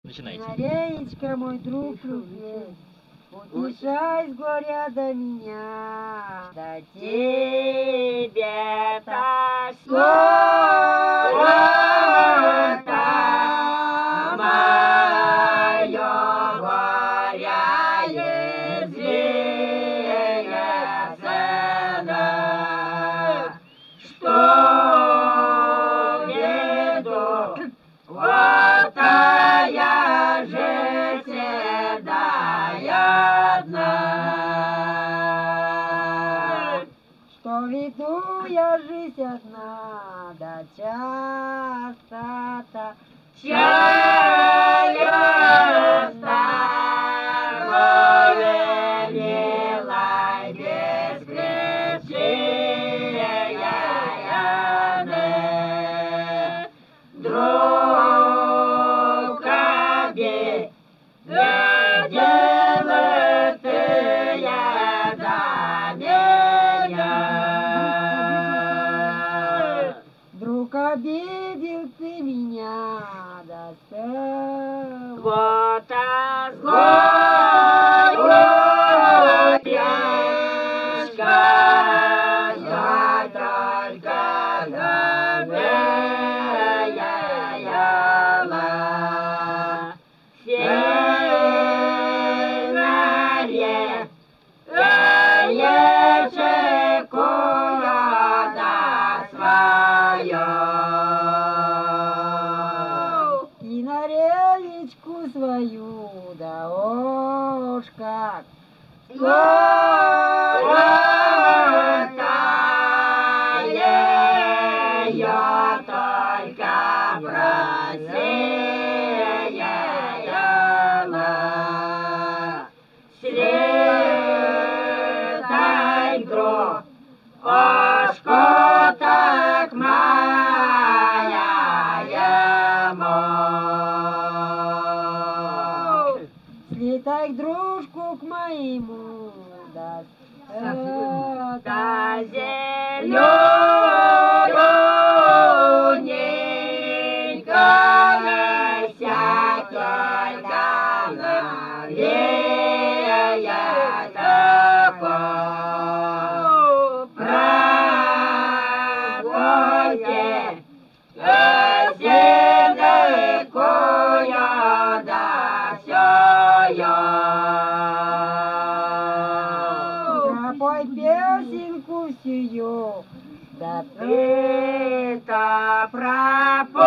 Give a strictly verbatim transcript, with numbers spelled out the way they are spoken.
Начинайте. Мареечка, мой друг любезный, утешай с горя до меня, до тебя так скоро-то мое горя извеется, что веду вот я же седая одна, что веду я жизнь одна, да часто-то часто милой без грешия друг обед, делай ты я за меня. Друг обидел ты меня, да вот а злой тяжко, я только говеяла. Сенаре, ечекуя да свое, и на речку свою, да уж как скоро-то ее только просеяла. Средай вдруг, ошко так моя ему. Слетай к дружку к моему, да, да зелененькая всякая навея такой прогоне, зеленькая да сёя. Пропой песенку сию, да ты-то пропой.